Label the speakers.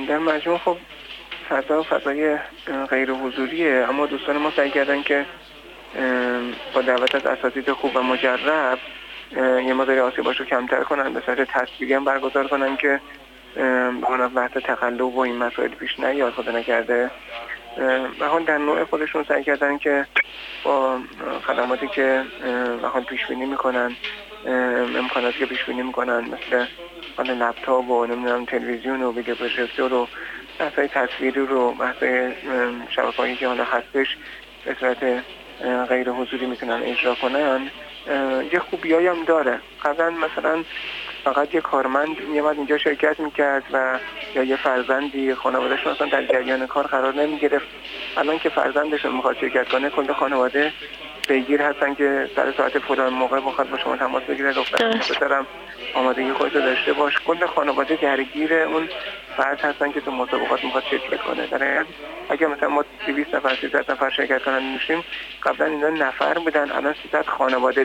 Speaker 1: در مجموع خب فضای غیر حضوریه، اما دوستان ما سعی کردن که با دعوت از اساتید خوب و مجرب یه مقداری آسیباش رو کمتر کنن، به صورت تصویری هم برگزار کنن که به بحث تقلب و این مسائل پیش نیاد خدا نکرده. و حال در نوع خودشون سعی کردن که با خدماتی که پیش بینی میکنن، امکاناتی که پیش بینی میکنن مثل لپتاپ و نمیدونم تلویزیون و ویدیو پروژکتور و بحث‌های تصویری رو، بحث‌های شبکه‌ای که حالا هستش به صورت غیر حضوری میتونن اجرا کنن، یه خوبیایی هم داره. قبلا مثلا فقط یه کارمند میامد اینجا شرکت میکرد و یا یه فرزندی خانواده‌شون اصلا در جریان کار قرار نمیگرفت. الان که فرزندشون میخواد شرکت کنه، کل خانواده پیگیر هستن که سر ساعت فلان موقع بخواد با شما تماس بگیره، دخترم آمادگی خودت داشته باش. کل خانواده درگیر اون فرد هستن که تو مسابقات میخواد شرکت کنه. در حقیقت اگه مثلا ما 200 نفر 300 نفر شرکت کنن میشیم، قبلا اینا نفر بودن، الان 300 خانواده